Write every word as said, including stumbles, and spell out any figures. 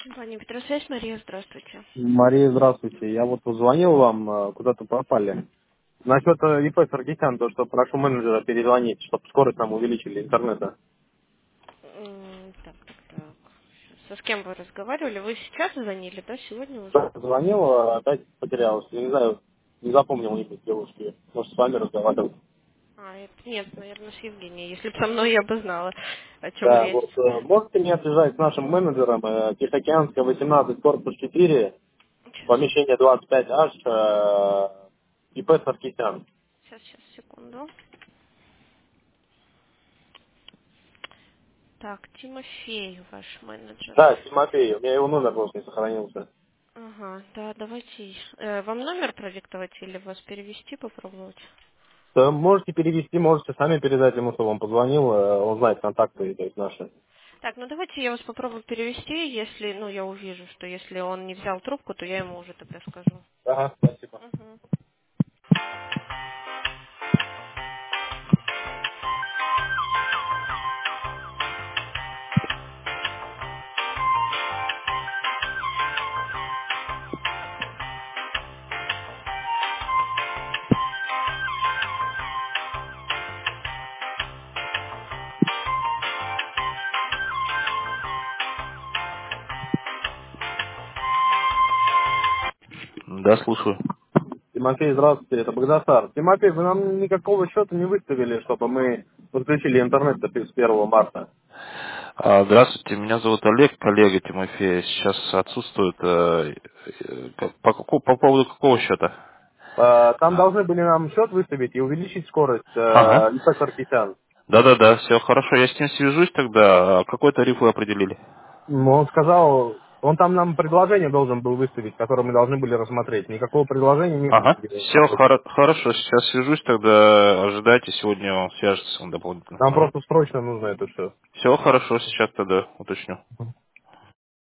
Компания Петросвязь, Мария, здравствуйте. Мария, здравствуйте. Я вот позвонил вам, э, куда-то пропали. Насчет э, ИП Саркисян, то, что прошу менеджера перезвонить, чтобы скорость нам увеличили интернета. М, Так, так, так. Со с кем вы разговаривали? Вы сейчас звонили, да, сегодня уже? Да, позвонил, а опять потерялся. Я не знаю, не запомнил никаких девушки. Может, с вами разговаривал. А, это нет, наверное, с Евгенией. Если бы со мной, я бы знала, о чем Да, речь. вот э, можете меня связать с нашим менеджером э, Тихоокеанская восемнадцать, корпус четыре, Сейчас, помещение двадцать пять H, э, ИП Саркисян. сейчас, сейчас, секунду. Так, Тимофей, ваш менеджер. Да, Тимофей, у меня его номер просто не сохранился. Ага, да, давайте. Э, вам номер продиктовать или вас перевести попробовать? Да, можете перевести, можете сами передать ему, чтобы он позвонил, э, он знает контакты, то есть наши. Так, ну давайте я вас попробую перевести, если, ну, я увижу, что если он не взял трубку, то я ему уже тогда скажу. Ага, спасибо. Угу. Да, слушаю. Тимофей, здравствуйте, это Богдасар. Тимофей, вы нам никакого счета не выставили, чтобы мы подключили интернет с первого марта. А, Здравствуйте, меня зовут Олег, коллега Тимофея. Сейчас отсутствует. э, э, По, каку- по поводу какого счета? Э, Там должны были нам счет выставить и увеличить скорость э, Ага. ИП Саркисян. Да-да-да, все хорошо. Я с ним свяжусь тогда. А какой тариф вы определили? Ну, он сказал, он там нам предложение должен был выставить, которое мы должны были рассмотреть. Никакого предложения не Ага. выставили. Все хорошо. Сейчас свяжусь тогда. Ожидайте. Сегодня он свяжется с вами дополнительно. Нам Ага. просто срочно нужно это все. Все хорошо. Сейчас тогда уточню.